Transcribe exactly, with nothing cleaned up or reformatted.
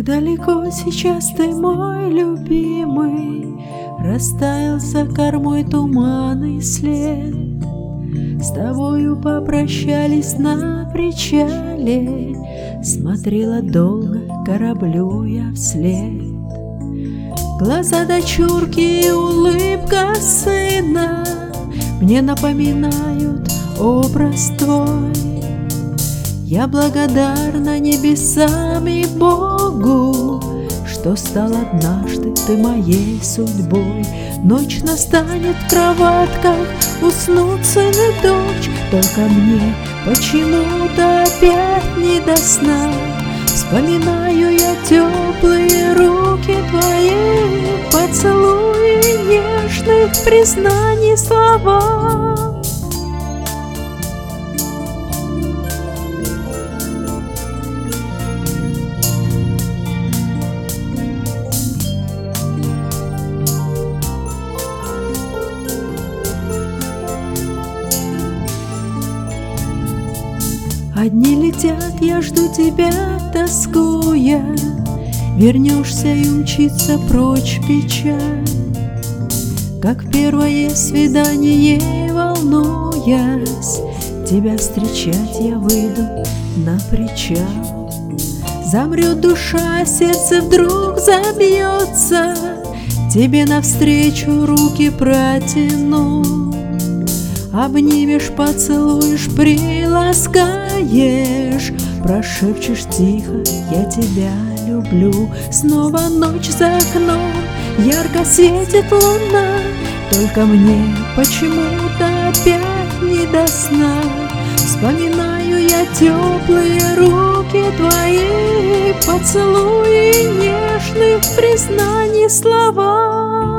Как далеко сейчас ты, мой любимый, растаял за кормой туманный след. С тобою попрощались на причале, смотрела долго кораблю я вслед. Глаза дочурки и улыбка сына мне напоминают образ твой. Я благодарна небесам и Богу, что стал однажды ты моей судьбой. Ночь настанет в кроватках, уснут сын и дочь, только мне почему-то опять не до сна. Вспоминаю я теплые руки твои, поцелуи нежных признаний слова. Одни летят, я жду тебя, тоскуя, вернешься и умчится прочь печаль. Как первое свидание, волнуясь, тебя встречать я выйду на причал. Замрет душа, сердце вдруг забьется, тебе навстречу руки протяну. Обнимешь, поцелуешь, приласкаешь, прошепчешь тихо: я тебя люблю. Снова ночь за окном, ярко светит луна, только мне почему-то опять не до сна. Вспоминаю я теплые руки твои, поцелуи нежных признаний слова.